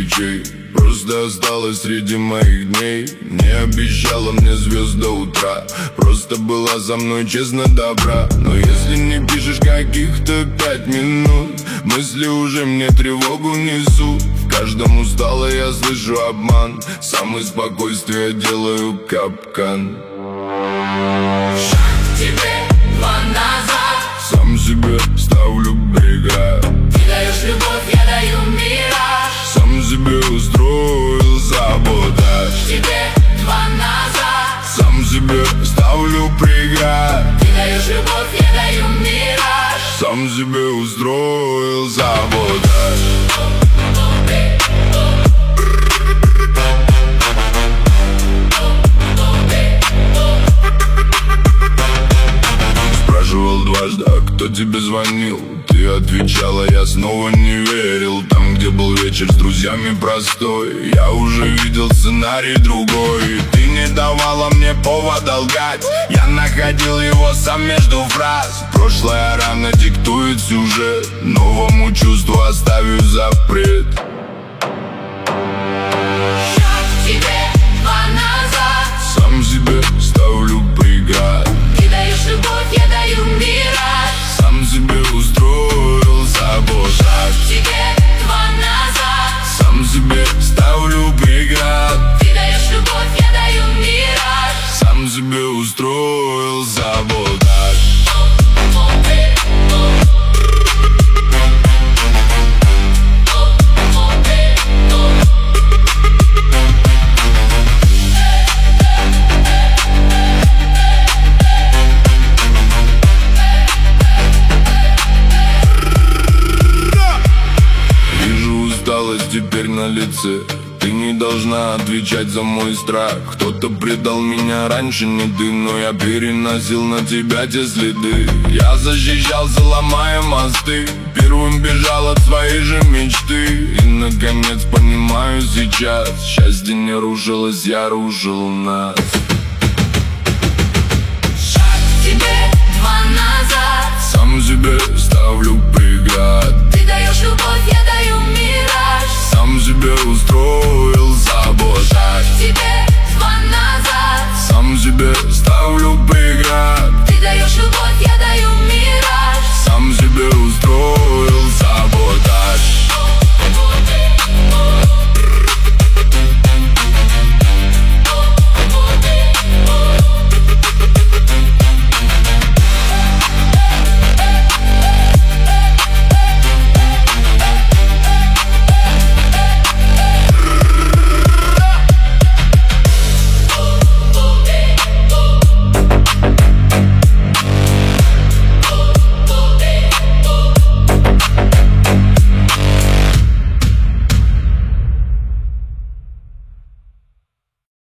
свечей. Просто осталась среди моих дней. Не обещала мне звезд до утра, просто была со мной честно добра. Но если не пишешь каких-то 5 минут, мысли уже мне тревогу несут. В каждом устало я слышу обман, сам из спокойствия делаю капкан. Шаг к тебе, 2 назад. Сам себе ставлю преград. Ты даешь любовь, я даю мираж. Сам себе устроил саботаж. Тебе 2 назад. Сам себе ставлю преград. Ты даешь любовь, я даю мираж. Сам себе устроил саботаж. Спрашивал дважды, а кто тебе звонил? Ты отвечала, я снова не верил. Там, где был вечер с друзьями простой, я уже видел сценарий другой. Ты не давала мне повода лгать, я находил его сам между фраз. Прошлое рано диктует сюжет, новому чувству оставив запрет. Шаг к тебе, 2 назад. Сам себе ставлю преград. Ты даешь любовь, я даю мираж. Сам себе устроил саботаж. Тебе 2 назад. Сам себе ставлю преград. Ты даешь любовь, я даю мираж. Сам себе устроил саботаж. Теперь на лице. Ты не должна отвечать за мой страх. Кто-то предал меня раньше, не ты, но я переносил на тебя те следы. Я защищался, ломая мосты, первым бежал от своей же мечты. И наконец понимаю сейчас, счастье не рушилось, я рушил нас. Шаг к тебе, 2 назад. Сам себе